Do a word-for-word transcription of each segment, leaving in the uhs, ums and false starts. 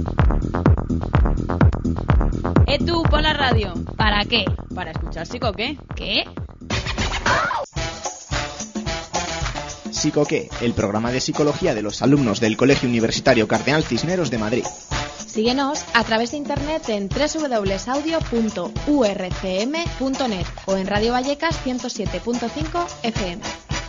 ¿Eh tú por la radio? ¿Para qué? ¿Para escuchar Psico qué? ¿Qué? Psico qué, el programa de psicología de los alumnos del Colegio Universitario Cardenal Cisneros de Madrid. Síguenos a través de internet en doble u doble u doble u punto audio punto u r c m punto net o en Radio Vallecas ciento siete punto cinco F M.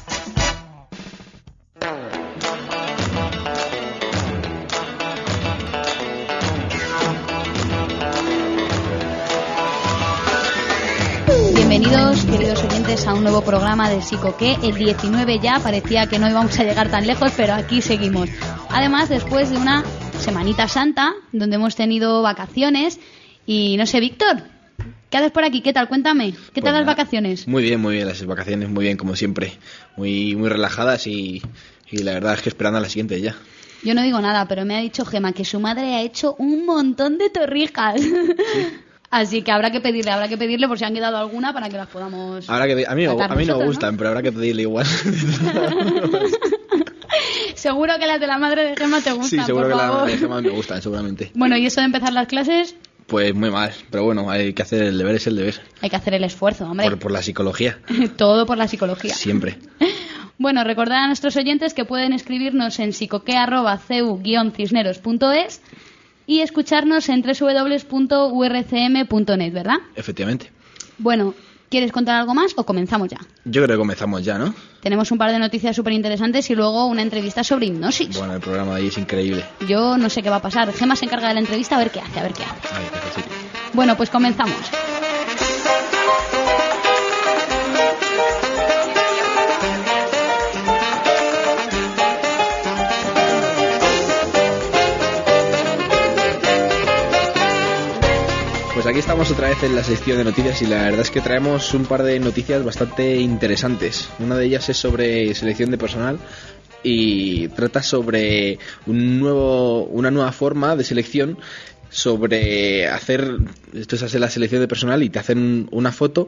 Bienvenidos, queridos oyentes, a un nuevo programa de Psico qué, el diecinueve ya. Parecía que no íbamos a llegar tan lejos, pero aquí seguimos. Además, después de una semanita santa, donde hemos tenido vacaciones. Y no sé, Víctor, ¿qué haces por aquí? ¿Qué tal? Cuéntame, ¿qué Pues tal las nada, vacaciones? Muy bien, muy bien, las vacaciones muy bien, como siempre. Muy muy relajadas y, y la verdad es que esperando a la siguiente ya. Yo no digo nada, pero me ha dicho Gema que su madre ha hecho un montón de torrijas. ¿Sí? Así que habrá que pedirle, habrá que pedirle por si han quedado alguna para que las podamos. Habrá que, a mí, no, a mí no me gustan, ¿no? Pero habrá que pedirle igual. Seguro que las de la madre de Gema te gustan. Sí, seguro por que favor. las de Gema me gustan, seguramente. Bueno, ¿y eso de empezar las clases? Pues muy mal, pero bueno, hay que hacer el deber, es el deber. Hay que hacer el esfuerzo, hombre. Por, por la psicología. Todo por la psicología. Siempre. Bueno, recordar a nuestros oyentes que pueden escribirnos en psicoque arroba c u guion cisneros punto es y escucharnos en doble u doble u doble u punto u r c m punto net, ¿verdad? Efectivamente. Bueno, ¿quieres contar algo más o comenzamos ya? Yo creo que comenzamos ya, ¿no? Tenemos un par de noticias súper interesantes y luego una entrevista sobre hipnosis. Bueno, el programa de ahí es increíble. Yo no sé qué va a pasar. Gema se encarga de la entrevista, a ver qué hace, a ver qué hace. Ay, qué fácil. Bueno, pues comenzamos. Pues aquí estamos otra vez en la sección de noticias y la verdad es que traemos un par de noticias bastante interesantes. Una de ellas es sobre selección de personal y trata sobre un nuevo, una nueva forma de selección, sobre hacer, esto es hacer la selección de personal y te hacen una foto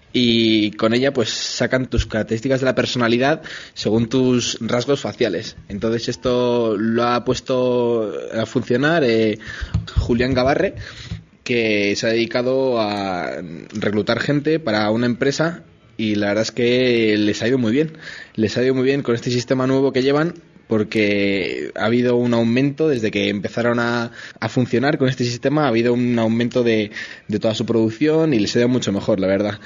y con ella pues sacan tus características de la personalidad según tus rasgos faciales. Entonces esto lo ha puesto a funcionar eh, Julián Gabarre, que se ha dedicado a reclutar gente para una empresa y la verdad es que les ha ido muy bien. Les ha ido muy bien con este sistema nuevo que llevan, porque ha habido un aumento desde que empezaron a, a funcionar con este sistema, ha habido un aumento de, de toda su producción y les ha ido mucho mejor, la verdad.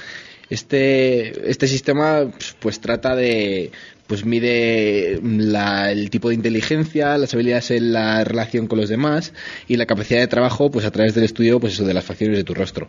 Este, este sistema pues, pues trata de... pues mide la, el tipo de inteligencia, las habilidades en la relación con los demás y la capacidad de trabajo pues a través del estudio pues eso, de las facciones de tu rostro.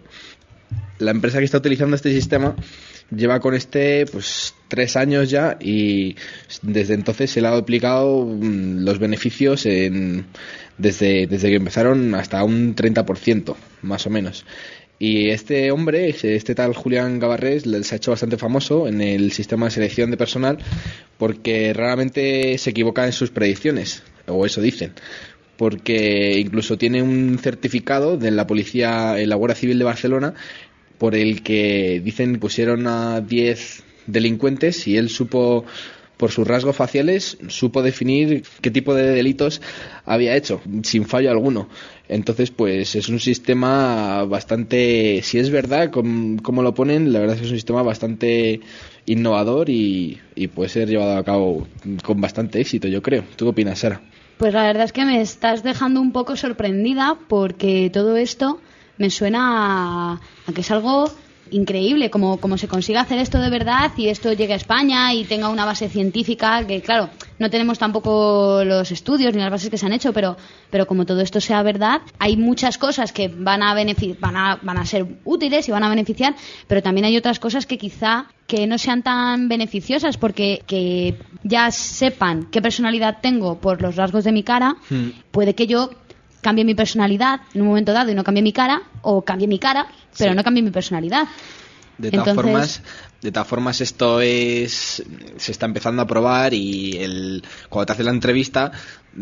La empresa que está utilizando este sistema lleva con este pues tres años ya y desde entonces se le ha aplicado mmm, los beneficios en, desde, desde que empezaron hasta un treinta por ciento más o menos. Y este hombre, este tal Julián Gabarrés, se ha hecho bastante famoso en el sistema de selección de personal porque raramente se equivoca en sus predicciones, o eso dicen, porque incluso tiene un certificado de la policía, en la Guardia Civil de Barcelona, por el que dicen pusieron a diez delincuentes y él supo, por sus rasgos faciales, supo definir qué tipo de delitos había hecho, sin fallo alguno. Entonces, pues es un sistema bastante, si es verdad, como, como lo ponen, la verdad es que es un sistema bastante innovador y, y puede ser llevado a cabo con bastante éxito, yo creo. ¿Tú qué opinas, Sara? Pues la verdad es que me estás dejando un poco sorprendida porque todo esto me suena a, a que es algo increíble, como, como se consiga hacer esto de verdad y esto llegue a España y tenga una base científica, que claro, no tenemos tampoco los estudios ni las bases que se han hecho, pero, pero como todo esto sea verdad, hay muchas cosas que van a, benefic- van a, van a ser útiles y van a beneficiar, pero también hay otras cosas que quizá que no sean tan beneficiosas, porque que ya sepan qué personalidad tengo por los rasgos de mi cara, hmm. puede que yo cambie mi personalidad en un momento dado y no cambie mi cara, o cambie mi cara pero sí. no cambie mi personalidad. De todas Entonces... formas, De todas formas, esto es se está empezando a probar y el, cuando te hacen la entrevista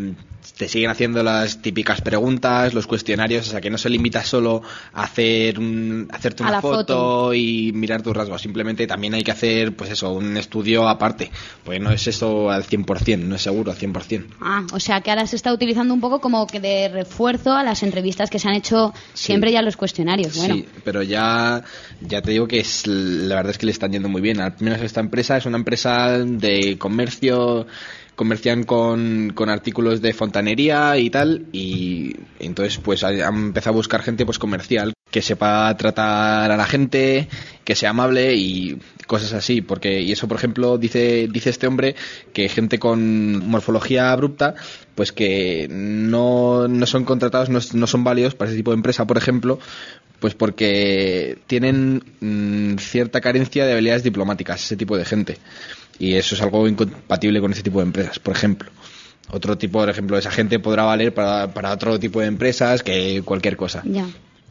te siguen haciendo las típicas preguntas, los cuestionarios, o sea que no se limita solo a hacer un, hacerte una foto, foto y mirar tus rasgos, simplemente también hay que hacer pues eso, un estudio aparte, porque no es eso al cien por ciento, no es seguro al cien por ciento. Ah, o sea que ahora se está utilizando un poco como que de refuerzo a las entrevistas que se han hecho siempre, sí, ya los cuestionarios. Bueno. Sí, pero ya, ya te digo que es, la verdad es que le están yendo muy bien. Al menos esta empresa es una empresa de comercio, comercian con, con artículos de fontanería y tal, y entonces pues han empezado a buscar gente pues comercial, que sepa tratar a la gente, que sea amable y cosas así, porque y eso por ejemplo dice dice este hombre que gente con morfología abrupta pues que no, no son contratados, no, no son válidos para ese tipo de empresa, por ejemplo, pues porque tienen mmm, cierta carencia de habilidades diplomáticas, ese tipo de gente. Y eso es algo incompatible con ese tipo de empresas, por ejemplo. Otro tipo, por ejemplo, esa gente podrá valer para, para otro tipo de empresas que cualquier cosa. Ya.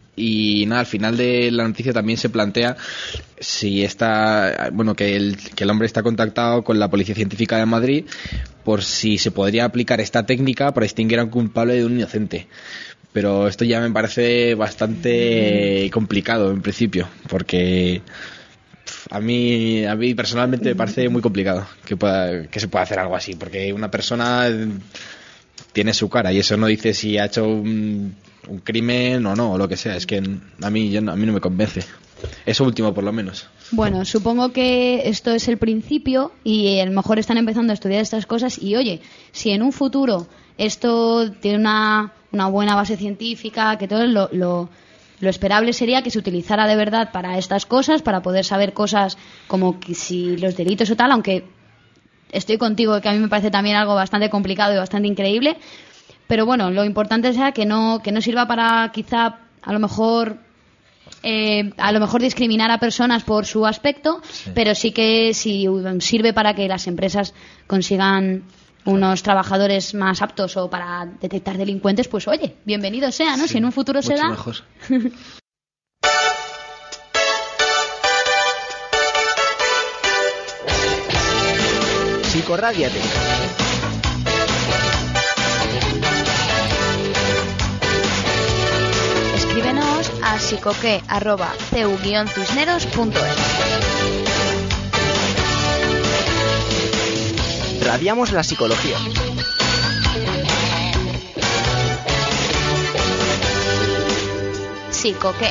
Y nada, al final de la noticia también se plantea si está, bueno, que el, que el hombre está contactado con la Policía Científica de Madrid por si se podría aplicar esta técnica para distinguir a un culpable de un inocente. Pero esto ya me parece bastante complicado en principio, porque a mí a mí personalmente me parece muy complicado que pueda, que se pueda hacer algo así, porque una persona tiene su cara y eso no dice si ha hecho un, un crimen o no, o lo que sea. Es que a mí, yo, a mí no me convence. Eso último, por lo menos. Bueno, supongo que esto es el principio y a lo mejor están empezando a estudiar estas cosas y, oye, si en un futuro esto tiene una, una buena base científica, que todo lo... lo Lo esperable sería que se utilizara de verdad para estas cosas, para poder saber cosas como que si los delitos o tal, aunque estoy contigo que a mí me parece también algo bastante complicado y bastante increíble, pero bueno, lo importante sea que no que no sirva para quizá a lo mejor eh, a lo mejor discriminar a personas por su aspecto, sí, pero sí que si sirve para que las empresas consigan unos trabajadores más aptos o para detectar delincuentes, pues oye, bienvenido sea, ¿no? Sí, si en un futuro se da. Mejor. Psicorrádiate. Escríbenos a psicoque arroba cu guion cisneros punto es. Radiamos la psicología. Psicoque.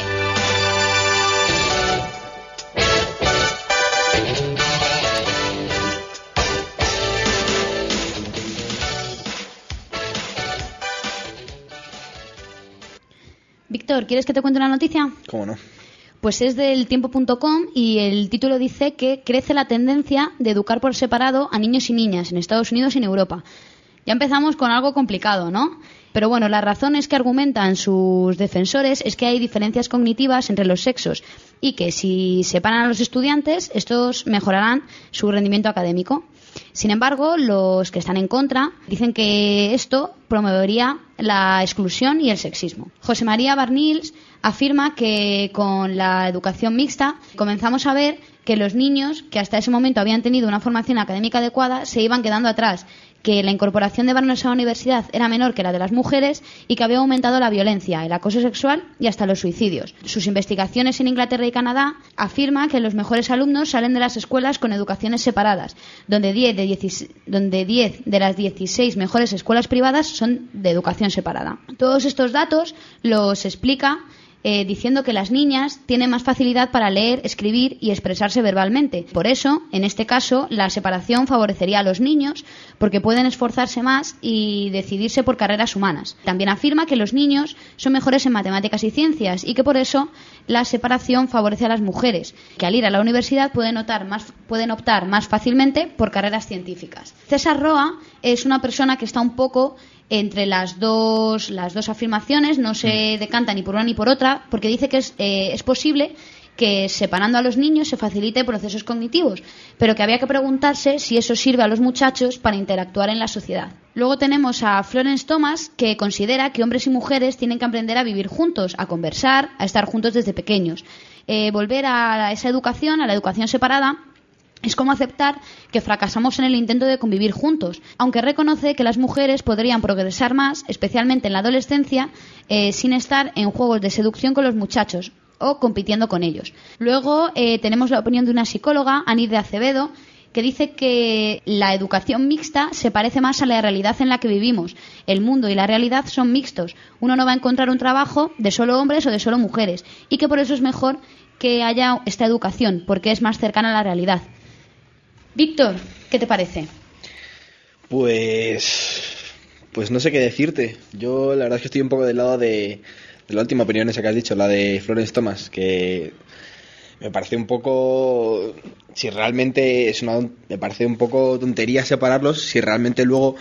Víctor, ¿quieres que te cuente una noticia? ¿Cómo no? Pues es del tiempo punto com y el título dice que crece la tendencia de educar por separado a niños y niñas en Estados Unidos y en Europa. Ya empezamos con algo complicado, ¿no? Pero bueno, las razones que argumentan sus defensores es que hay diferencias cognitivas entre los sexos y que si separan a los estudiantes, estos mejorarán su rendimiento académico. Sin embargo, los que están en contra dicen que esto promovería la exclusión y el sexismo. José María Barnils afirma que con la educación mixta comenzamos a ver que los niños que hasta ese momento habían tenido una formación académica adecuada se iban quedando atrás, que la incorporación de varones a la universidad era menor que la de las mujeres y que había aumentado la violencia, el acoso sexual y hasta los suicidios. Sus investigaciones en Inglaterra y Canadá afirman que los mejores alumnos salen de las escuelas con educaciones separadas, donde diez de, dieciséis, donde diez de las dieciséis mejores escuelas privadas son de educación separada. Todos estos datos los explica Eh, diciendo que las niñas tienen más facilidad para leer, escribir y expresarse verbalmente. Por eso, en este caso, la separación favorecería a los niños porque pueden esforzarse más y decidirse por carreras humanas. También afirma que los niños son mejores en matemáticas y ciencias y que por eso la separación favorece a las mujeres, que al ir a la universidad pueden optar más, pueden optar más fácilmente por carreras científicas. César Roa es una persona que está un poco entre las dos las dos afirmaciones, no se decanta ni por una ni por otra, porque dice que es, eh, es posible que separando a los niños se facilite procesos cognitivos, pero que había que preguntarse si eso sirve a los muchachos para interactuar en la sociedad. Luego tenemos a Florence Thomas, que considera que hombres y mujeres tienen que aprender a vivir juntos, a conversar, a estar juntos desde pequeños. eh, volver a esa educación, a la educación separada, es como aceptar que fracasamos en el intento de convivir juntos, aunque reconoce que las mujeres podrían progresar más, especialmente en la adolescencia, eh, sin estar en juegos de seducción con los muchachos o compitiendo con ellos. Luego eh, tenemos la opinión de una psicóloga, Anís de Acevedo, que dice que la educación mixta se parece más a la realidad en la que vivimos. El mundo y la realidad son mixtos. Uno no va a encontrar un trabajo de solo hombres o de solo mujeres, y que por eso es mejor que haya esta educación, porque es más cercana a la realidad. Víctor, ¿qué te parece? Pues... Pues no sé qué decirte. Yo la verdad es que estoy un poco del lado de, de la última opinión esa que has dicho, la de Florence Thomas, que me parece un poco... Si realmente es una... Me parece un poco tontería separarlos, si realmente luego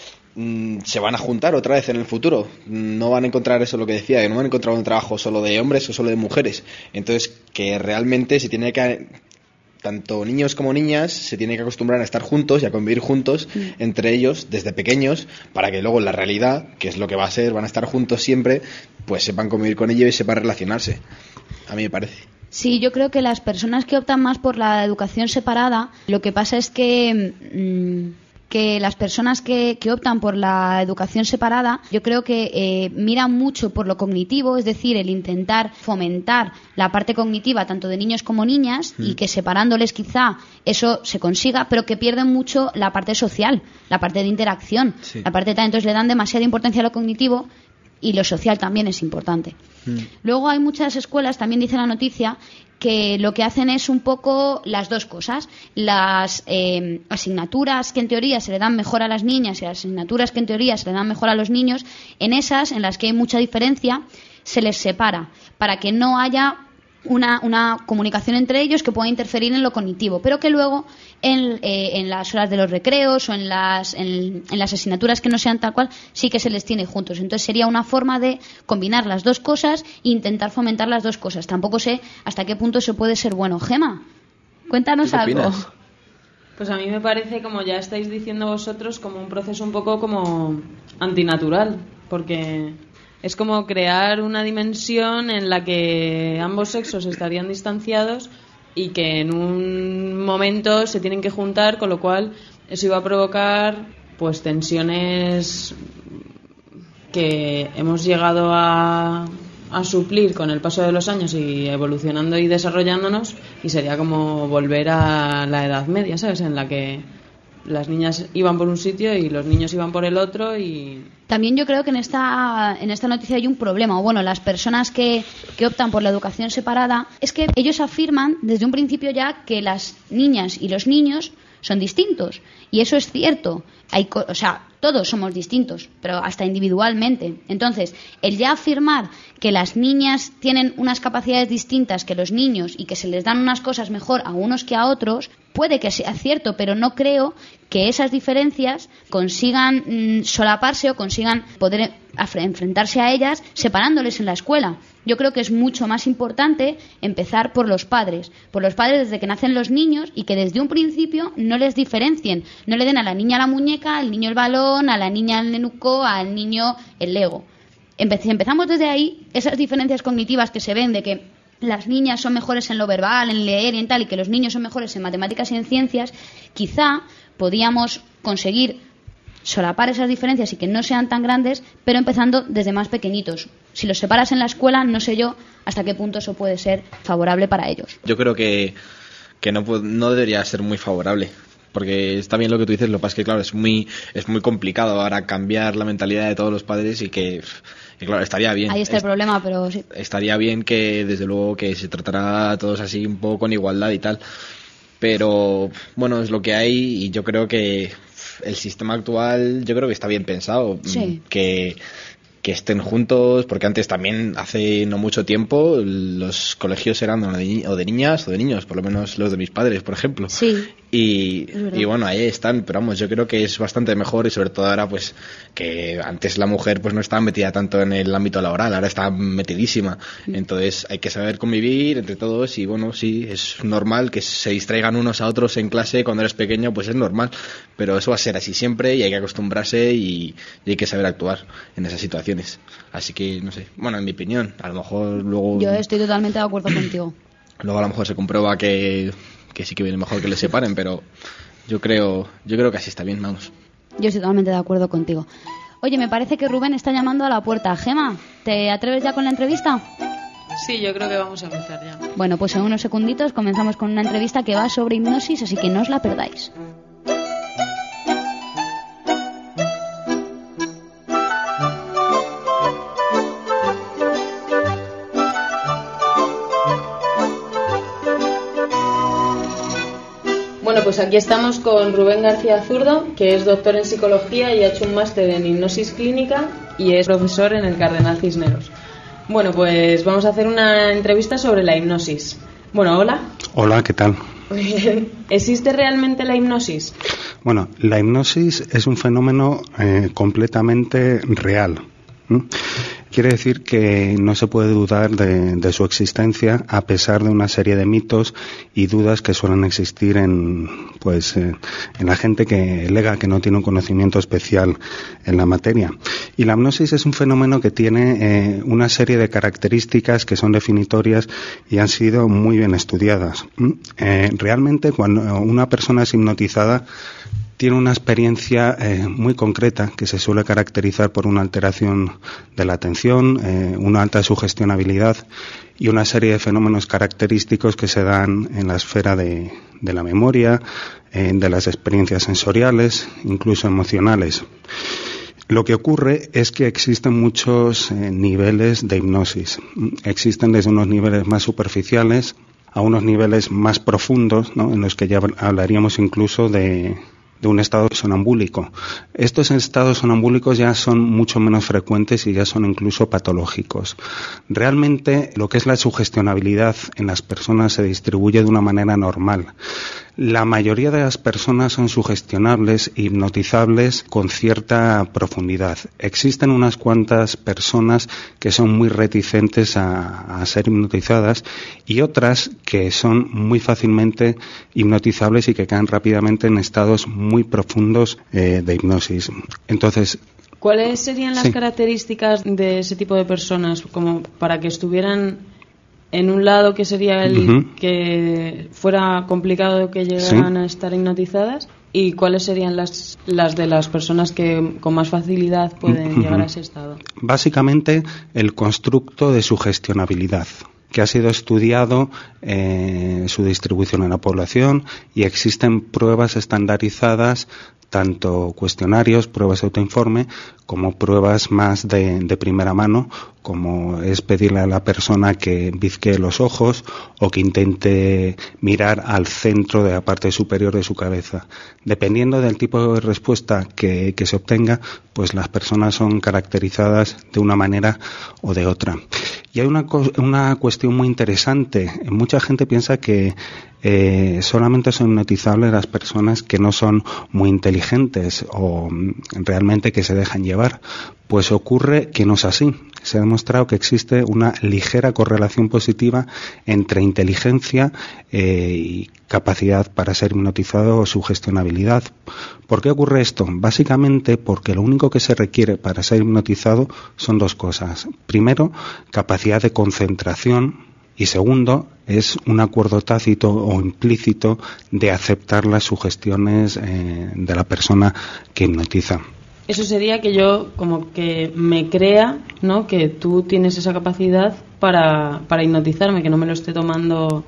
mmm, se van a juntar otra vez en el futuro. No van a encontrar eso, lo que decía, que no van a encontrar un trabajo solo de hombres o solo de mujeres. Entonces, que realmente se tiene que... Tanto niños como niñas se tienen que acostumbrar a estar juntos y a convivir juntos mm. entre ellos desde pequeños, para que luego en la realidad, que es lo que va a ser, van a estar juntos siempre, pues sepan convivir con ellos y sepan relacionarse. A mí me parece. Sí, yo creo que las personas que optan más por la educación separada, lo que pasa es que... Mmm, que las personas que, que optan por la educación separada, yo creo que eh, miran mucho por lo cognitivo, es decir, el intentar fomentar la parte cognitiva tanto de niños como niñas, mm. y que separándoles quizá eso se consiga, pero que pierden mucho la parte social, la parte de interacción, sí. la parte de tal, entonces le dan demasiada importancia a lo cognitivo y lo social también es importante. Mm. Luego hay muchas escuelas, también dice la noticia, que lo que hacen es un poco las dos cosas. Las eh, asignaturas que en teoría se le dan mejor a las niñas y las asignaturas que en teoría se le dan mejor a los niños, en esas, en las que hay mucha diferencia, se les separa para que no haya una, una comunicación entre ellos que pueda interferir en lo cognitivo, pero que luego en, eh, en las horas de los recreos o en las, en, en las asignaturas que no sean tal cual, sí que se les tiene juntos. Entonces sería una forma de combinar las dos cosas e intentar fomentar las dos cosas. Tampoco sé hasta qué punto eso puede ser bueno. Gema, cuéntanos algo. Pues a mí me parece, como ya estáis diciendo vosotros, como un proceso un poco como antinatural, porque es como crear una dimensión en la que ambos sexos estarían distanciados y que en un momento se tienen que juntar, con lo cual eso iba a provocar pues tensiones que hemos llegado a, a suplir con el paso de los años y evolucionando y desarrollándonos, y sería como volver a la Edad Media, ¿sabes? En la que las niñas iban por un sitio y los niños iban por el otro. Y también yo creo que en esta en esta noticia hay un problema, o bueno, las personas que, que optan por la educación separada, es que ellos afirman desde un principio ya que las niñas y los niños son distintos, y eso es cierto. Hay, o sea, todos somos distintos, pero hasta individualmente. Entonces, el ya afirmar que las niñas tienen unas capacidades distintas que los niños y que se les dan unas cosas mejor a unos que a otros, puede que sea cierto, pero no creo que esas diferencias consigan mmm, solaparse o consigan poder enfrentarse a ellas separándoles en la escuela. Yo creo que es mucho más importante empezar por los padres, por los padres desde que nacen los niños, y que desde un principio no les diferencien, no le den a la niña la muñeca, al niño el balón, a la niña el nenuco, al niño el Lego. Empezamos desde ahí, esas diferencias cognitivas que se ven de que las niñas son mejores en lo verbal, en leer y en tal, y que los niños son mejores en matemáticas y en ciencias, quizá podíamos conseguir solapar esas diferencias y que no sean tan grandes, pero empezando desde más pequeñitos. Si los separas en la escuela, no sé yo hasta qué punto eso puede ser favorable para ellos. Yo creo que, que no, no debería ser muy favorable, porque está bien lo que tú dices, lo que pasa es que, claro, es muy, es muy complicado ahora cambiar la mentalidad de todos los padres, y que, y claro, estaría bien. Ahí está el problema, pero sí. Estaría bien que, desde luego, que se tratara a todos así un poco con igualdad y tal, pero bueno, es lo que hay, y yo creo que el sistema actual, yo creo que está bien pensado, sí. que que estén juntos, porque antes también, hace no mucho tiempo, los colegios eran o de, ni- o de niñas o de niños, por lo menos los de mis padres, por ejemplo. Sí. Y, y bueno, ahí están, pero vamos, yo creo que es bastante mejor, y sobre todo ahora, pues, que antes la mujer pues no estaba metida tanto en el ámbito laboral, ahora está metidísima. Mm. Entonces hay que saber convivir entre todos, y bueno, sí, es normal que se distraigan unos a otros en clase cuando eres pequeño, pues es normal, pero eso va a ser así siempre, y hay que acostumbrarse, y, y hay que saber actuar en esas situaciones. Así que, no sé, bueno, en mi opinión, a lo mejor luego... Yo estoy totalmente de acuerdo contigo. Luego a lo mejor se comprueba que, que sí que viene mejor que le separen, pero yo creo, yo creo que así está bien, vamos. Yo estoy totalmente de acuerdo contigo. Oye, me parece que Rubén está llamando a la puerta. Gema, ¿te atreves ya con la entrevista? Sí, yo creo que vamos a empezar ya. Bueno, pues en unos segunditos comenzamos con una entrevista que va sobre hipnosis, así que no os la perdáis. Bueno, pues aquí estamos con Rubén García Zurdo, que es doctor en psicología y ha hecho un máster en hipnosis clínica y es profesor en el Cardenal Cisneros. Bueno, pues vamos a hacer una entrevista sobre la hipnosis. Bueno, hola. Hola, ¿qué tal? ¿Existe realmente la hipnosis? Bueno, la hipnosis es un fenómeno eh, completamente real. ¿Mm? Quiere decir que no se puede dudar de, de su existencia a pesar de una serie de mitos y dudas que suelen existir en, pues, eh, en la gente que alega que no tiene un conocimiento especial en la materia. Y la hipnosis es un fenómeno que tiene eh, una serie de características que son definitorias y han sido muy bien estudiadas. Eh, realmente, cuando una persona es hipnotizada, tiene una experiencia eh, muy concreta que se suele caracterizar por una alteración de la atención, eh, una alta sugestionabilidad y una serie de fenómenos característicos que se dan en la esfera de, de la memoria, eh, de las experiencias sensoriales, incluso emocionales. Lo que ocurre es que existen muchos eh, niveles de hipnosis. Existen desde unos niveles más superficiales a unos niveles más profundos, ¿no?, en los que ya hablaríamos incluso de de un estado sonambúlico. Estos estados sonambúlicos ya son mucho menos frecuentes y ya son incluso patológicos. Realmente lo que es la sugestionabilidad en las personas se distribuye de una manera normal. La mayoría de las personas son sugestionables e hipnotizables con cierta profundidad. Existen unas cuantas personas que son muy reticentes a, a ser hipnotizadas y otras que son muy fácilmente hipnotizables y que caen rápidamente en estados muy profundos eh, de hipnosis. Entonces, ¿cuáles serían las sí. características de ese tipo de personas como para que estuvieran en un lado que sería el uh-huh. que fuera complicado que llegaran sí. a estar hipnotizadas? ¿Y cuáles serían las, las de las personas que con más facilidad pueden uh-huh. llegar a ese estado? Básicamente el constructo de sugestionabilidad, que ha sido estudiado eh, su distribución en la población y existen pruebas estandarizadas, tanto cuestionarios, pruebas de autoinforme, como pruebas más de, de primera mano, como es pedirle a la persona que bizquee los ojos o que intente mirar al centro de la parte superior de su cabeza. Dependiendo del tipo de respuesta que, que se obtenga, pues las personas son caracterizadas de una manera o de otra. Y hay una, una cuestión muy interesante. Mucha gente piensa que eh, solamente son hipnotizables las personas que no son muy inteligentes o realmente que se dejan llevar. Pues ocurre que no es así. Se ha demostrado que existe una ligera correlación positiva entre inteligencia eh, y capacidad para ser hipnotizado o sugestionabilidad. ¿Por qué ocurre esto? Básicamente porque lo único que se requiere para ser hipnotizado son dos cosas. Primero, capacidad de concentración. Y segundo, es un acuerdo tácito o implícito de aceptar las sugestiones eh, de la persona que hipnotiza. Eso sería que yo como que me crea, ¿no?, que tú tienes esa capacidad para, para hipnotizarme, que no me lo esté tomando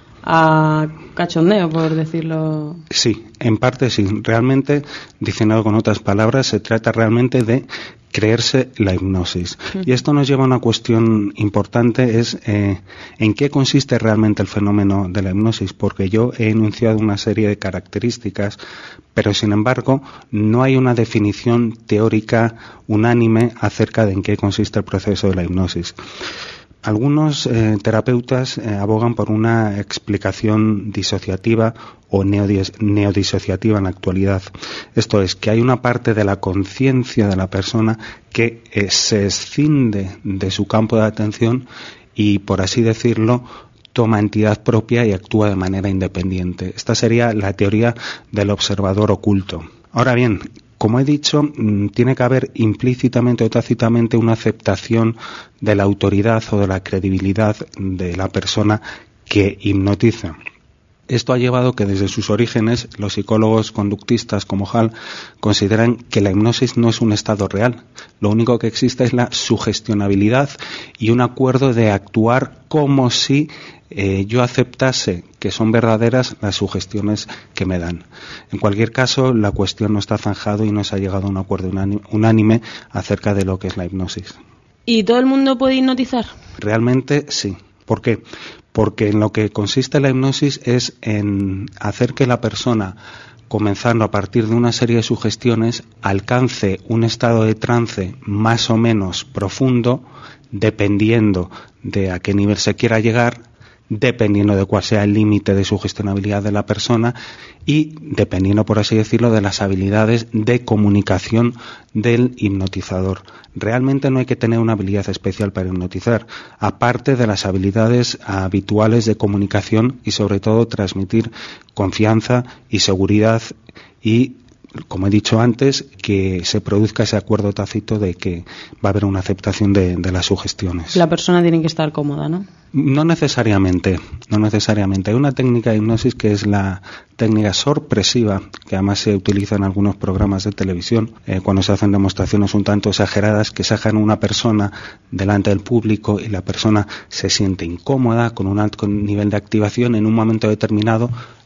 a cachondeo, por decirlo. Sí, en parte sí. Realmente, diciendo con otras palabras, se trata realmente de creerse la hipnosis. Y esto nos lleva a una cuestión importante, es eh, en qué consiste realmente el fenómeno de la hipnosis, porque yo he enunciado una serie de características, pero sin embargo no hay una definición teórica unánime acerca de en qué consiste el proceso de la hipnosis. Algunos eh, terapeutas eh, abogan por una explicación disociativa o neodis- neodisociativa en la actualidad. Esto es, que hay una parte de la conciencia de la persona que eh, se escinde de su campo de atención y, por así decirlo, toma entidad propia y actúa de manera independiente. Esta sería la teoría del observador oculto. Ahora bien, como he dicho, tiene que haber implícitamente o tácitamente una aceptación de la autoridad o de la credibilidad de la persona que hipnotiza. Esto ha llevado que desde sus orígenes los psicólogos conductistas como Hall consideran que la hipnosis no es un estado real. Lo único que existe es la sugestionabilidad y un acuerdo de actuar como si eh, yo aceptase que son verdaderas las sugestiones que me dan. En cualquier caso, la cuestión no está zanjado y no se ha llegado a un acuerdo unánime acerca de lo que es la hipnosis. ¿Y todo el mundo puede hipnotizar? Realmente sí. ¿Por qué? Porque en lo que consiste la hipnosis es en hacer que la persona, comenzando a partir de una serie de sugestiones, alcance un estado de trance más o menos profundo, dependiendo de a qué nivel se quiera llegar, dependiendo de cuál sea el límite de sugestionabilidad de la persona y dependiendo, por así decirlo, de las habilidades de comunicación del hipnotizador. Realmente no hay que tener una habilidad especial para hipnotizar, aparte de las habilidades habituales de comunicación y sobre todo transmitir confianza y seguridad y, como he dicho antes, que se produzca ese acuerdo tácito de que va a haber una aceptación de, de las sugestiones. La persona tiene que estar cómoda, ¿no? No necesariamente, no necesariamente. Hay una técnica de hipnosis que es la técnica sorpresiva, que además se utiliza en algunos programas de televisión, eh, cuando se hacen demostraciones un tanto exageradas, que sacan a una persona delante del público y la persona se siente incómoda, con un alto nivel de activación, en un momento determinado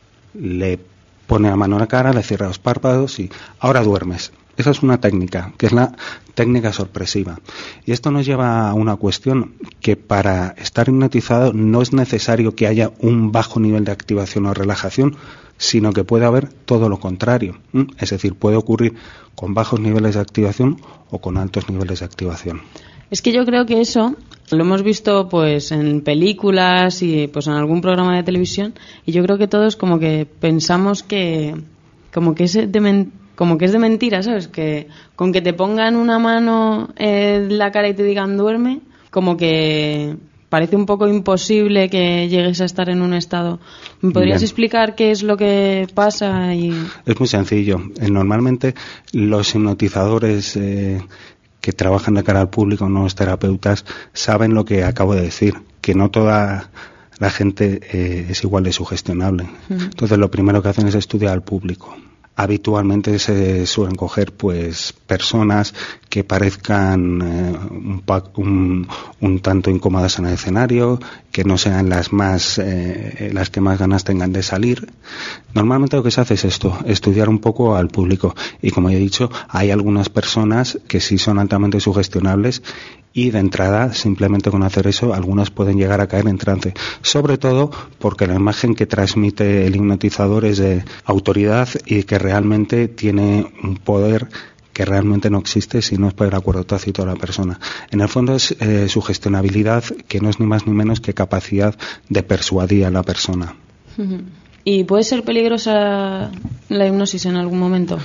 le pone la mano en la cara, le cierra los párpados y ahora duermes. Esa es una técnica, que es la técnica sorpresiva. Y esto nos lleva a una cuestión, que para estar hipnotizado no es necesario que haya un bajo nivel de activación o relajación, sino que puede haber todo lo contrario. Es decir, puede ocurrir con bajos niveles de activación o con altos niveles de activación. Es que yo creo que eso lo hemos visto pues en películas y pues en algún programa de televisión, y yo creo que todos como que pensamos que como que es de men- como que es de mentira, ¿sabes? Que con que te pongan una mano en la cara y te digan duerme, como que parece un poco imposible que llegues a estar en un estado. ¿Me podrías Bien. explicar qué es lo que pasa? Y... Es muy sencillo. Normalmente los hipnotizadores eh, que trabajan de cara al público, no los terapeutas, saben lo que acabo de decir, que no toda la gente eh, es igual de sugestionable. Uh-huh. Entonces lo primero que hacen es estudiar al público. Habitualmente se suelen coger pues personas que parezcan eh, un, un, un tanto incómodas en el escenario, que no sean las más eh, las que más ganas tengan de salir. Normalmente lo que se hace es esto, estudiar un poco al público, y como he dicho, hay algunas personas que sí son altamente sugestionables y de entrada, simplemente con hacer eso, algunos pueden llegar a caer en trance, sobre todo porque la imagen que transmite el hipnotizador es de autoridad y que realmente tiene un poder que realmente no existe si no es por el acuerdo tácito de la persona. En el fondo es eh, sugestionabilidad, que no es ni más ni menos que capacidad de persuadir a la persona. ¿Y puede ser peligrosa la hipnosis en algún momento?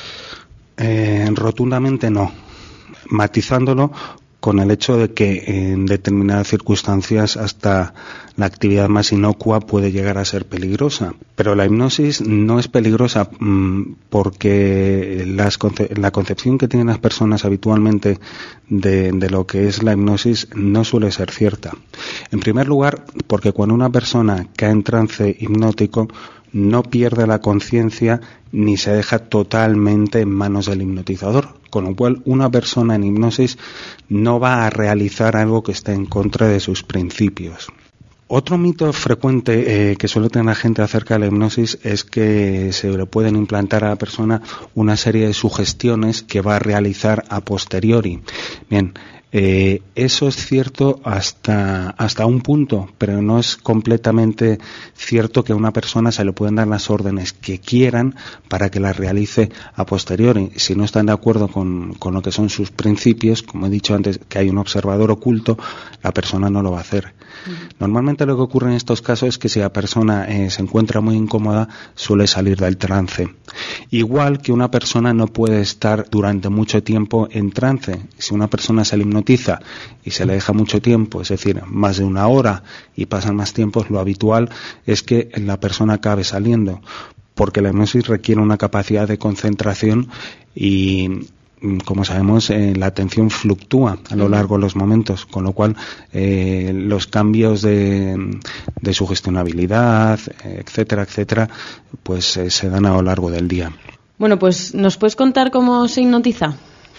Eh, rotundamente no. Matizándolo con el hecho de que en determinadas circunstancias hasta la actividad más inocua puede llegar a ser peligrosa. Pero la hipnosis no es peligrosa mmm, porque las conce- la concepción que tienen las personas habitualmente de, de lo que es la hipnosis no suele ser cierta. En primer lugar, porque cuando una persona cae en trance hipnótico no pierde la conciencia ni se deja totalmente en manos del hipnotizador, con lo cual una persona en hipnosis no va a realizar algo que esté en contra de sus principios. Otro mito frecuente eh, que suele tener la gente acerca de la hipnosis es que se le pueden implantar a la persona una serie de sugestiones que va a realizar a posteriori. Bien, Eh, eso es cierto hasta hasta un punto, pero no es completamente cierto que a una persona se le pueden dar las órdenes que quieran para que las realice a posteriori. Si no están de acuerdo con, con lo que son sus principios, como he dicho antes, que hay un observador oculto, la persona no lo va a hacer. Uh-huh. Normalmente lo que ocurre en estos casos es que si la persona eh, se encuentra muy incómoda, suele salir del trance. Igual que una persona no puede estar durante mucho tiempo en trance. Si una persona se le hipnotiza y se le deja mucho tiempo, es decir, más de una hora y pasan más tiempos, lo habitual es que la persona acabe saliendo, porque la hipnosis requiere una capacidad de concentración y como sabemos, eh, la atención fluctúa a lo largo de los momentos, con lo cual eh, los cambios de, de sugestionabilidad, etcétera, etcétera, pues eh, se dan a lo largo del día. Bueno, pues ¿nos puedes contar cómo se hipnotiza?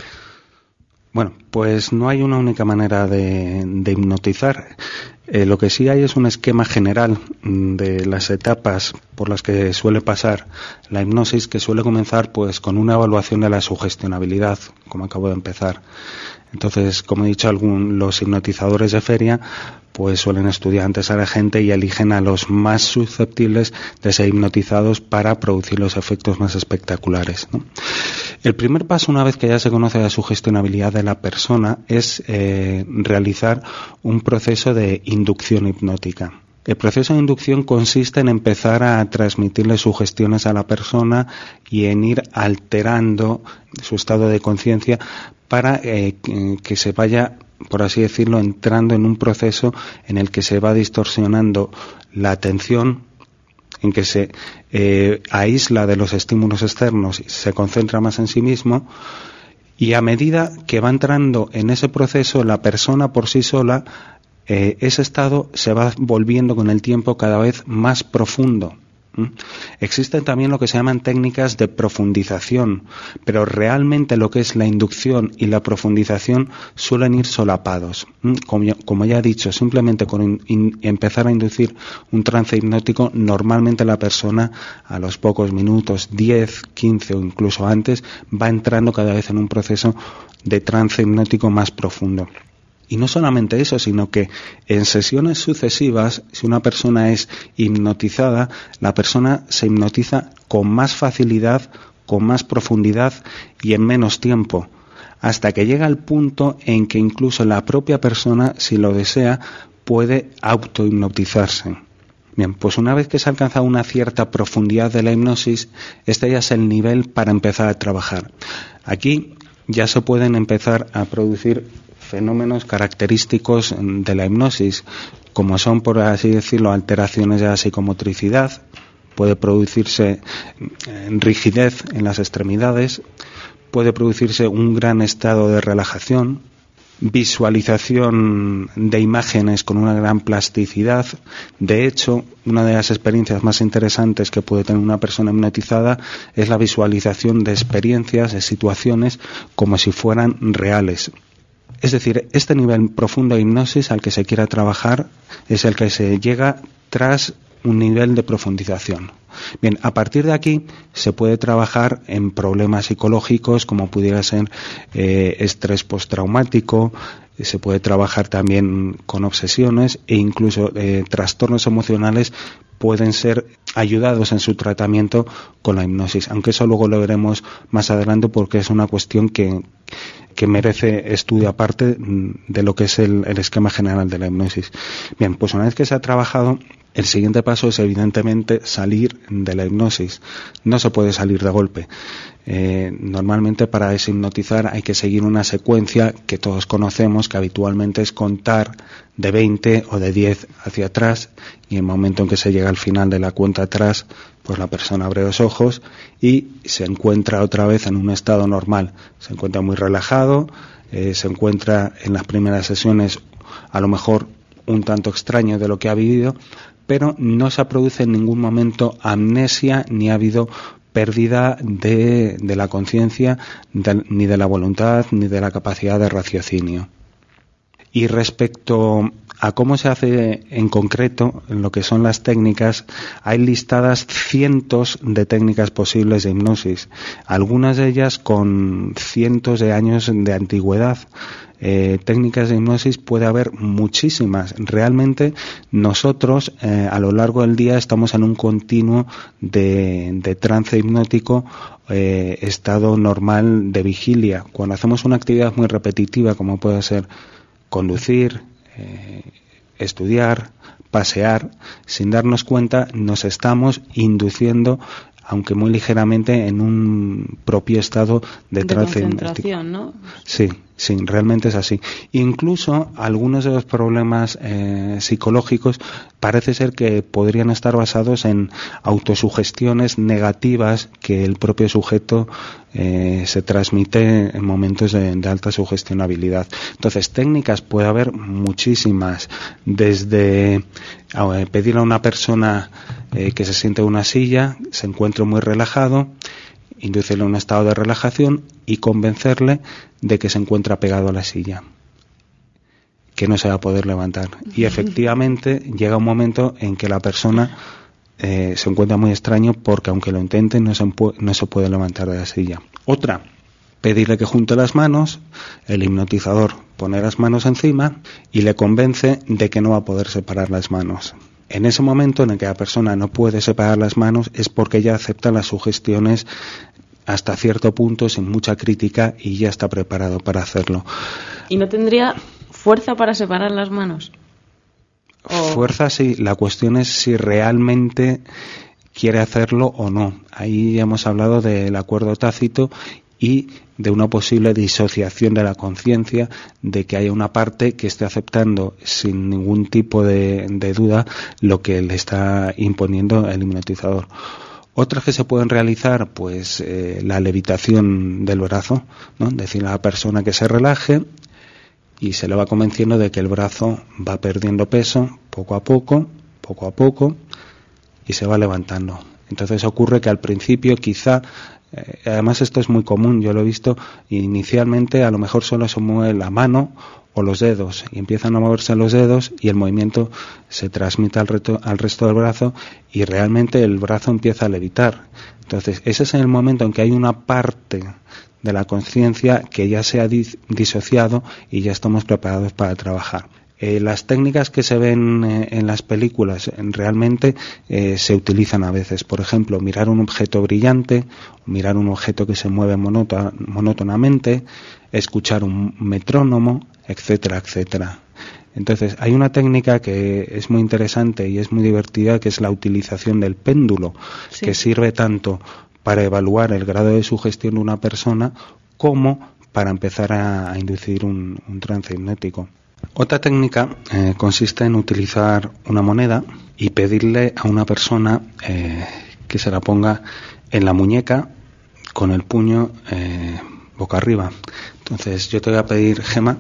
Bueno, pues no hay una única manera de, de hipnotizar. Eh, lo que sí hay es un esquema general de las etapas por las que suele pasar la hipnosis, que suele comenzar pues con una evaluación de la sugestionabilidad, como acabo de empezar. Entonces, como he dicho, algún, los hipnotizadores de feria pues suelen estudiar antes a la gente y eligen a los más susceptibles de ser hipnotizados para producir los efectos más espectaculares, ¿no? El primer paso, una vez que ya se conoce la sugestionabilidad de la persona, es eh, realizar un proceso de inducción hipnótica. El proceso de inducción consiste en empezar a transmitirle sugestiones a la persona y en ir alterando su estado de conciencia para eh, que, que se vaya, por así decirlo, entrando en un proceso en el que se va distorsionando la atención, en que se eh, aísla de los estímulos externos y se concentra más en sí mismo, y a medida que va entrando en ese proceso la persona por sí sola, eh, ese estado se va volviendo con el tiempo cada vez más profundo. ¿Mm? Existen también lo que se llaman técnicas de profundización, pero realmente lo que es la inducción y la profundización suelen ir solapados. ¿Mm? Como, ya, como ya he dicho, simplemente con in, in, empezar a inducir un trance hipnótico, normalmente la persona a los pocos minutos, diez, quince o incluso antes, va entrando cada vez en un proceso de trance hipnótico más profundo. Y no solamente eso, sino que en sesiones sucesivas, si una persona es hipnotizada, la persona se hipnotiza con más facilidad, con más profundidad y en menos tiempo, hasta que llega al punto en que incluso la propia persona, si lo desea, puede autohipnotizarse. Bien, pues una vez que se ha alcanzado una cierta profundidad de la hipnosis, este ya es el nivel para empezar a trabajar. Aquí ya se pueden empezar a producir fenómenos característicos de la hipnosis, como son, por así decirlo, alteraciones de la psicomotricidad, puede producirse rigidez en las extremidades, puede producirse un gran estado de relajación, visualización de imágenes con una gran plasticidad. De hecho, una de las experiencias más interesantes que puede tener una persona hipnotizada es la visualización de experiencias, de situaciones, como si fueran reales. Es decir, este nivel profundo de hipnosis al que se quiera trabajar es el que se llega tras un nivel de profundización. Bien, a partir de aquí se puede trabajar en problemas psicológicos como pudiera ser eh, estrés postraumático, se puede trabajar también con obsesiones e incluso eh, trastornos emocionales pueden ser ayudados en su tratamiento con la hipnosis, aunque eso luego lo veremos más adelante porque es una cuestión que, que merece estudio aparte de lo que es el, el esquema general de la hipnosis. Bien, pues una vez que se ha trabajado, el siguiente paso es evidentemente salir de la hipnosis. No se puede salir de golpe. Eh, normalmente para deshipnotizar hay que seguir una secuencia que todos conocemos, que habitualmente es contar de veinte o de diez hacia atrás, y en el momento en que se llega al final de la cuenta atrás, pues la persona abre los ojos y se encuentra otra vez en un estado normal. Se encuentra muy relajado, eh, se encuentra en las primeras sesiones a lo mejor un tanto extraño de lo que ha vivido, pero no se produce en ningún momento amnesia ni ha habido pérdida de, de la conciencia, ni de la voluntad, ni de la capacidad de raciocinio. Y respecto a cómo se hace en concreto, en lo que son las técnicas, hay listadas cientos de técnicas posibles de hipnosis, algunas de ellas con cientos de años de antigüedad. Eh, técnicas de hipnosis puede haber muchísimas. Realmente nosotros eh, a lo largo del día estamos en un continuo de, de trance hipnótico, eh, estado normal de vigilia. Cuando hacemos una actividad muy repetitiva como puede ser conducir, eh, estudiar, pasear, sin darnos cuenta nos estamos induciendo, aunque muy ligeramente, en un propio estado de, de trance hipnótico. ¿No? Sí. Sí, realmente es así. Incluso algunos de los problemas eh, psicológicos parece ser que podrían estar basados en autosugestiones negativas que el propio sujeto eh, se transmite en momentos de, de alta sugestionabilidad. Entonces, técnicas puede haber muchísimas, desde a, pedirle a una persona eh, que se siente en una silla, se encuentre muy relajado, inducirle un estado de relajación y convencerle de que se encuentra pegado a la silla, que no se va a poder levantar. Y efectivamente llega un momento en que la persona eh, se encuentra muy extraño porque aunque lo intente no se, no se puede levantar de la silla. Otra, pedirle que junte las manos, el hipnotizador pone las manos encima y le convence de que no va a poder separar las manos. En ese momento en el que la persona no puede separar las manos es porque ya acepta las sugestiones hasta cierto punto sin mucha crítica y ya está preparado para hacerlo. ¿Y no tendría fuerza para separar las manos? ¿O... Fuerza sí, la cuestión es si realmente quiere hacerlo o no. Ahí ya hemos hablado del acuerdo tácito y de una posible disociación de la conciencia, de que haya una parte que esté aceptando sin ningún tipo de, de duda lo que le está imponiendo el hipnotizador. Otras que se pueden realizar, pues eh, la levitación del brazo, ¿no? Decirle a la persona que se relaje y se le va convenciendo de que el brazo va perdiendo peso poco a poco, poco a poco, y se va levantando. Entonces ocurre que al principio quizá, eh, además esto es muy común, yo lo he visto, inicialmente a lo mejor solo se mueve la mano o los dedos y empiezan a moverse los dedos y el movimiento se transmite al, reto, al resto del brazo y realmente el brazo empieza a levitar. Entonces ese es el momento en que hay una parte de la conciencia que ya se ha dis- disociado y ya estamos preparados para trabajar. Eh, las técnicas que se ven eh, en las películas eh, realmente eh, se utilizan a veces. Por ejemplo, mirar un objeto brillante, mirar un objeto que se mueve monótona, monótonamente, escuchar un metrónomo, etcétera, etcétera. Entonces, hay una técnica que es muy interesante y es muy divertida, que es la utilización del péndulo, sí, que sirve tanto para evaluar el grado de sugestión de una persona como para empezar a, a inducir un, un trance hipnótico. Otra técnica eh, consiste en utilizar una moneda y pedirle a una persona eh, que se la ponga en la muñeca con el puño eh, boca arriba. Entonces yo te voy a pedir, Gema,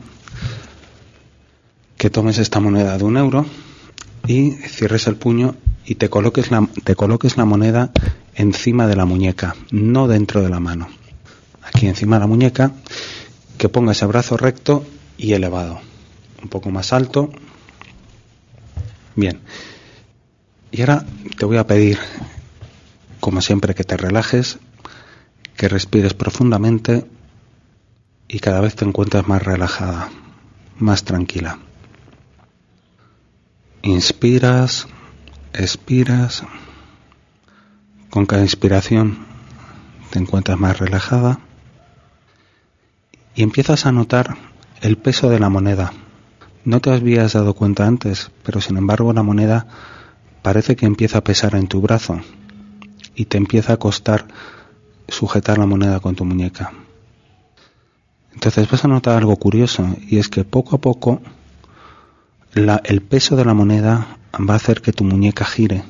que tomes esta moneda de un euro y cierres el puño y te coloques la, te coloques la moneda encima de la muñeca, no dentro de la mano. Aquí encima de la muñeca, que pongas el brazo recto y elevado. Un poco más alto. Bien. Y ahora te voy a pedir, como siempre, que te relajes, que respires profundamente y cada vez te encuentres más relajada, más tranquila. Inspiras, expiras. Con cada inspiración te encuentras más relajada y empiezas a notar el peso de la moneda. No te habías dado cuenta antes, pero sin embargo la moneda parece que empieza a pesar en tu brazo y te empieza a costar sujetar la moneda con tu muñeca. Entonces vas a notar algo curioso, y es que poco a poco la, el peso de la moneda va a hacer que tu muñeca gire.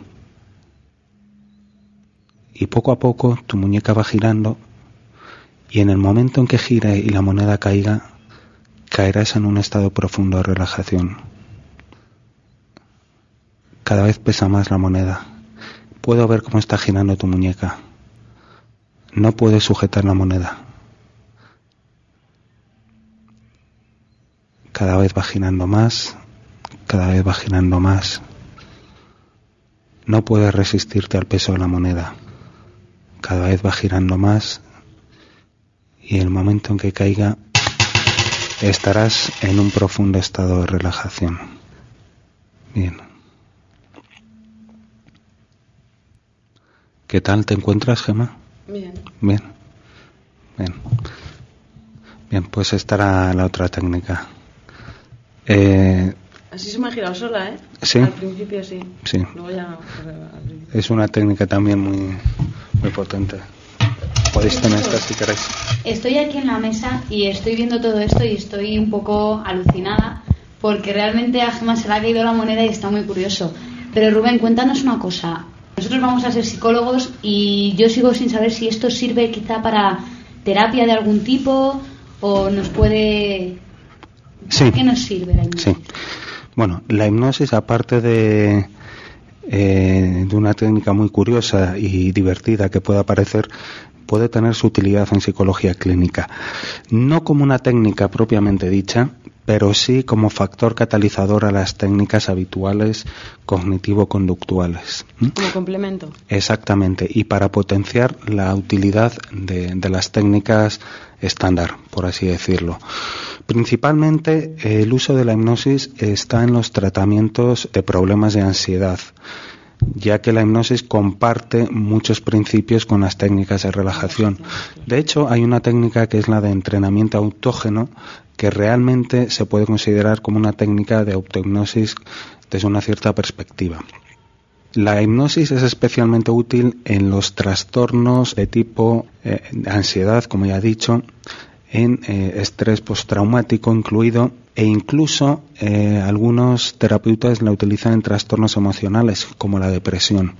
Y poco a poco tu muñeca va girando, y en el momento en que gire y la moneda caiga, caerás en un estado profundo de relajación. Cada vez pesa más la moneda. Puedo ver cómo está girando tu muñeca. No puedes sujetar la moneda. Cada vez va girando más, cada vez va girando más. No puedes resistirte al peso de la moneda. Cada vez va girando más y el momento en que caiga estarás en un profundo estado de relajación. Bien. ¿Qué tal te encuentras, Gemma? Bien. Bien. Bien. Bien, pues esta era la otra técnica. Eh, Así se me ha girado sola, ¿eh? Sí. Al principio sí. Sí. Luego ya no. Es una técnica también muy, muy potente. Pues podéis tener esta si queréis. Estoy aquí en la mesa y estoy viendo todo esto y estoy un poco alucinada porque realmente a Gemma se le ha caído la moneda y está muy curioso. Pero Rubén, cuéntanos una cosa. Nosotros vamos a ser psicólogos y yo sigo sin saber si esto sirve quizá para terapia de algún tipo o nos puede... Sí. ¿Para qué nos sirve la hipnosis? Sí. Bueno, la hipnosis, aparte de, eh, de una técnica muy curiosa y divertida que pueda parecer, puede tener su utilidad en psicología clínica. No como una técnica propiamente dicha, pero sí como factor catalizador a las técnicas habituales cognitivo-conductuales. Como complemento. Exactamente, y para potenciar la utilidad de, de las técnicas estándar, por así decirlo. Principalmente el uso de la hipnosis está en los tratamientos de problemas de ansiedad, ya que la hipnosis comparte muchos principios con las técnicas de relajación. De hecho, hay una técnica que es la de entrenamiento autógeno, que realmente se puede considerar como una técnica de autohipnosis desde una cierta perspectiva. La hipnosis es especialmente útil en los trastornos de tipo eh, ansiedad, como ya he dicho, en eh, estrés postraumático incluido, e incluso eh, algunos terapeutas la utilizan en trastornos emocionales como la depresión.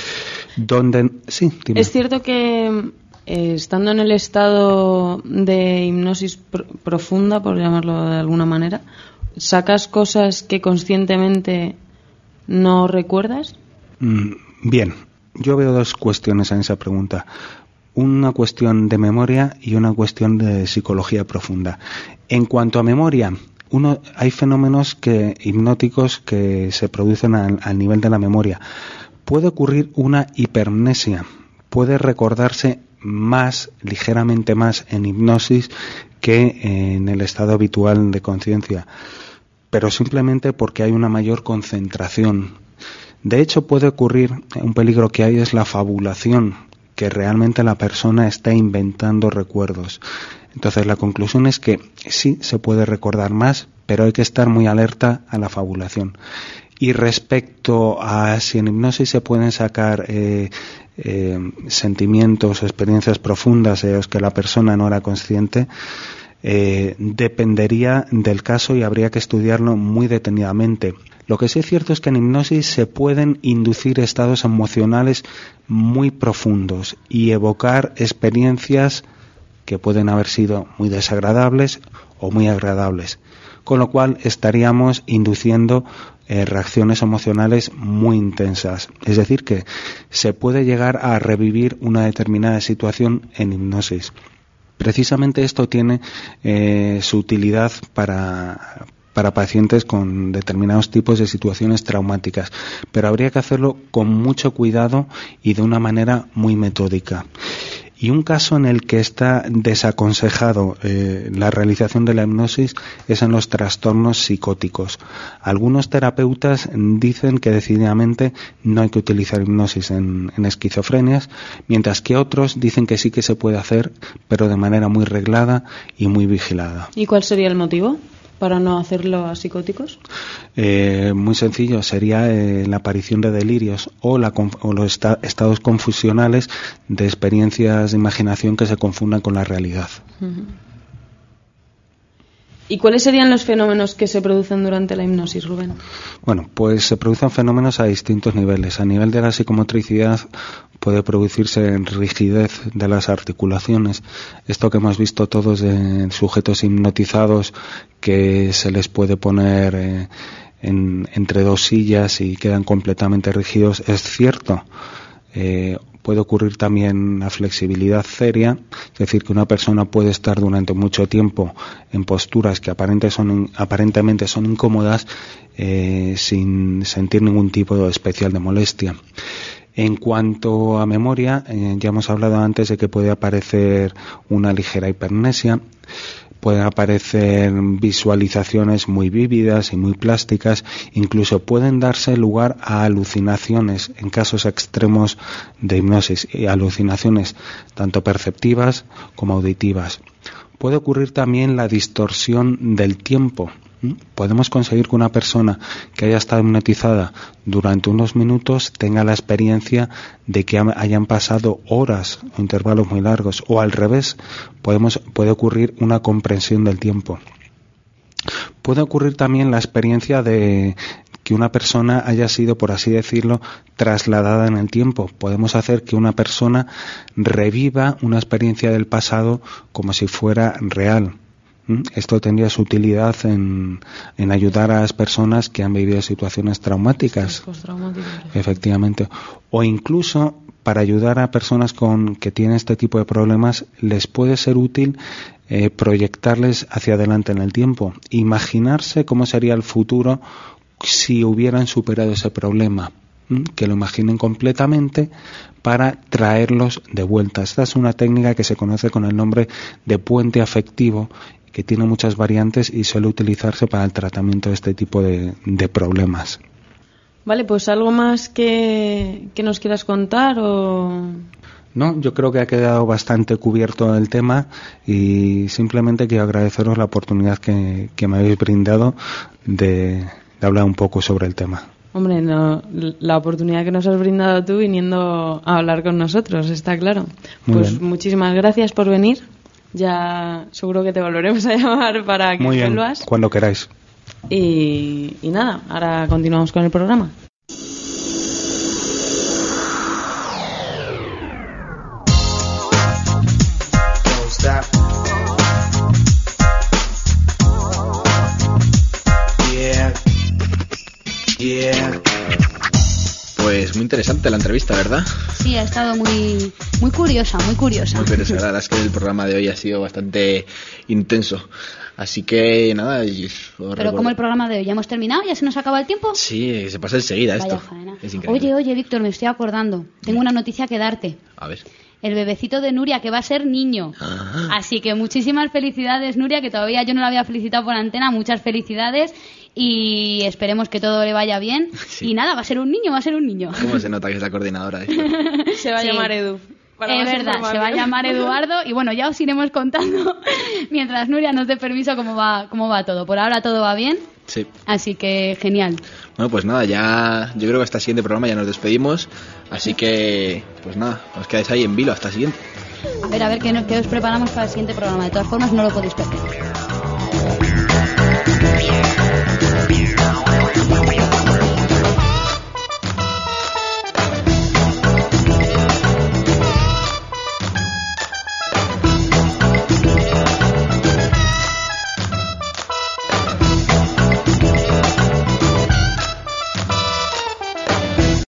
Donde sí, dime. Es cierto que eh, estando en el estado de hipnosis pr- profunda, por llamarlo de alguna manera, ¿sacas cosas que conscientemente no recuerdas? Mm, bien, yo veo dos cuestiones en esa pregunta. Una cuestión de memoria y una cuestión de psicología profunda. En cuanto a memoria, uno, hay fenómenos que, hipnóticos que se producen al, al nivel de la memoria. Puede ocurrir una hipermnesia, puede recordarse más, ligeramente más en hipnosis que en el estado habitual de conciencia, pero simplemente porque hay una mayor concentración. De hecho, puede ocurrir, un peligro que hay es la fabulación, que realmente la persona está inventando recuerdos. Entonces la conclusión es que sí se puede recordar más, pero hay que estar muy alerta a la fabulación. Y respecto a si en hipnosis se pueden sacar eh, eh, sentimientos o experiencias profundas de los que la persona no era consciente, eh, dependería del caso y habría que estudiarlo muy detenidamente. Lo que sí es cierto es que en hipnosis se pueden inducir estados emocionales muy profundos y evocar experiencias que pueden haber sido muy desagradables o muy agradables, con lo cual estaríamos induciendo eh, reacciones emocionales muy intensas. Es decir, que se puede llegar a revivir una determinada situación en hipnosis. Precisamente esto tiene eh, su utilidad para... para pacientes con determinados tipos de situaciones traumáticas, pero habría que hacerlo con mucho cuidado y de una manera muy metódica. Y un caso en el que está desaconsejado eh, la realización de la hipnosis es en los trastornos psicóticos. Algunos terapeutas dicen que decididamente no hay que utilizar hipnosis en, en esquizofrenias, mientras que otros dicen que sí que se puede hacer, pero de manera muy reglada y muy vigilada. ¿Y cuál sería el motivo para no hacerlo a psicóticos? Eh, muy sencillo, sería eh, la aparición de delirios o, la, o los esta, estados confusionales de experiencias de imaginación que se confundan con la realidad. Uh-huh. ¿Y cuáles serían los fenómenos que se producen durante la hipnosis, Rubén? Bueno, pues se producen fenómenos a distintos niveles. A nivel de la psicomotricidad puede producirse rigidez de las articulaciones. Esto que hemos visto todos de sujetos hipnotizados que se les puede poner eh, en, entre dos sillas y quedan completamente rígidos, es cierto. Eh, Puede ocurrir también la flexibilidad cérea, es decir, que una persona puede estar durante mucho tiempo en posturas que aparente son, aparentemente son incómodas eh, sin sentir ningún tipo de especial de molestia. En cuanto a memoria, eh, ya hemos hablado antes de que puede aparecer una ligera hipermnesia. Pueden aparecer visualizaciones muy vívidas y muy plásticas, incluso pueden darse lugar a alucinaciones en casos extremos de hipnosis, y alucinaciones tanto perceptivas como auditivas. Puede ocurrir también la distorsión del tiempo, ¿Mm? Podemos conseguir que una persona que haya estado hipnotizada durante unos minutos tenga la experiencia de que hayan pasado horas o intervalos muy largos, o al revés, podemos, puede ocurrir una comprensión del tiempo. Puede ocurrir también la experiencia de que una persona haya sido, por así decirlo, trasladada en el tiempo. Podemos hacer que una persona reviva una experiencia del pasado como si fuera real. Esto tendría su utilidad en, en ayudar a las personas que han vivido situaciones traumáticas. Efectivamente. O incluso para ayudar a personas con que tienen este tipo de problemas, les puede ser útil eh, proyectarles hacia adelante en el tiempo. Imaginarse cómo sería el futuro si hubieran superado ese problema. Que lo imaginen completamente para traerlos de vuelta. Esta es una técnica que se conoce con el nombre de puente afectivo, que tiene muchas variantes y suele utilizarse para el tratamiento de este tipo de, de problemas. Vale, pues algo más que, que nos quieras contar o... No, yo creo que ha quedado bastante cubierto el tema y simplemente quiero agradeceros la oportunidad que, que me habéis brindado de, de hablar un poco sobre el tema. Hombre, no, la oportunidad que nos has brindado tú viniendo a hablar con nosotros, está claro. Muy pues bien. Muchísimas gracias por venir. Ya seguro que te volveremos a llamar para que Muy bien, vuelvas. Cuando queráis. Y, y nada, ahora continuamos con el programa. Pues muy interesante la entrevista, ¿verdad? Sí, ha estado muy muy curiosa, muy curiosa. Muy curiosa, la verdad es que el programa de hoy ha sido bastante intenso. Así que nada. Pero recuerdo. Como el programa de hoy, ¿ya hemos terminado? ¿Ya se nos acaba el tiempo? Sí, se pasa enseguida. Vaya esto. Faena. Es increíble. Oye, oye, Víctor, me estoy acordando. Tengo una noticia que darte. A ver. El bebecito de Nuria, que va a ser niño. Ah. Así que muchísimas felicidades, Nuria, que todavía yo no la había felicitado por antena. Muchas felicidades y esperemos que todo le vaya bien. Sí. Y nada, va a ser un niño, va a ser un niño. ¿Cómo se nota que es la coordinadora de esto? Se va a sí. llamar Edu. Es verdad, se va a llamar Eduardo y bueno, ya os iremos contando mientras Nuria nos dé permiso cómo va, cómo va todo. Por ahora todo va bien. Sí. Así que genial. Bueno, pues nada, ya yo creo que hasta el siguiente programa ya nos despedimos. Así que, pues nada, os quedáis ahí en vilo hasta el siguiente. A ver, a ver qué, qué os preparamos para el siguiente programa. De todas formas, no lo podéis perder.